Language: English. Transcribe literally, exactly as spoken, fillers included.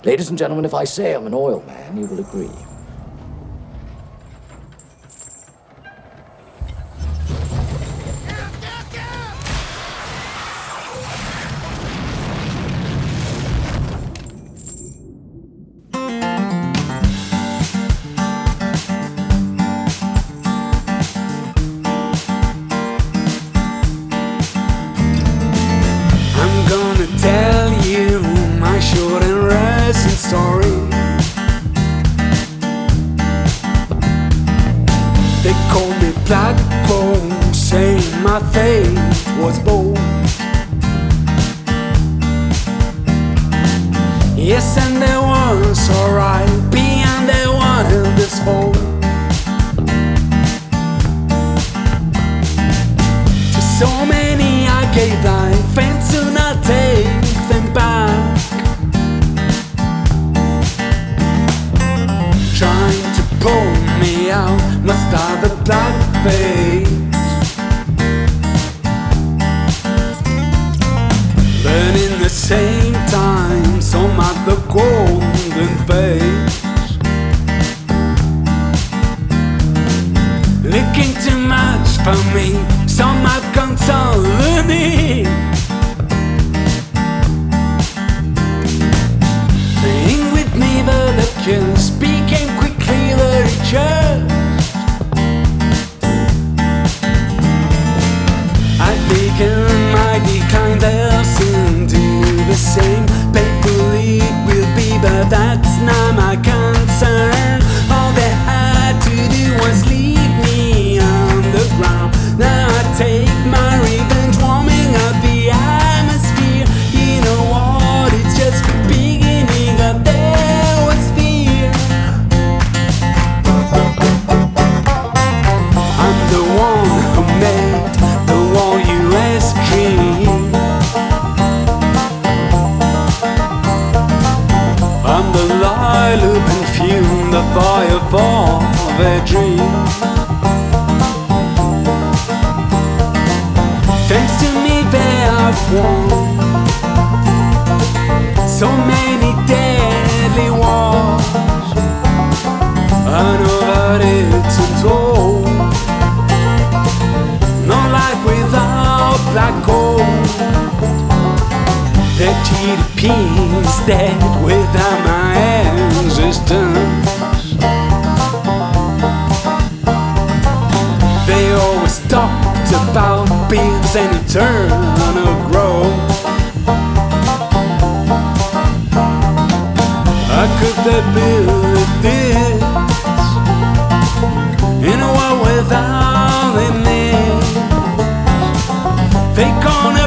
Ladies and gentlemen, if I say I'm an oil man, you will agree. I'm gonna tell you my short and recent story. They call me Blackbone, saying my faith was bold. Yes, and there was alright beyond the wildest hope. To so many I gave life, and soon I'll take them back. Trying to pull me out, must have the black face. Burning the same time, some at the golden face. Looking too much for me, some have consoling me. Playing with me, but the kiss became quickly very just. I began my decline, they'll soon do the same. Painfully it will be, but that's not my concern. All they had to do was leave me on the ground. Now I take my revenge, warming up the atmosphere. You know what, it's just the beginning of there was fear. I'm the one who made the wall U S dream. I'm the light loop and fume, the fire of a dream. Thanks to me they have won so many deadly wars. I know that it's untold. No life without black gold. The G D P's dead without my existence. They always talked about bills and eternal growth. How could they build this in a world without limits? They gonna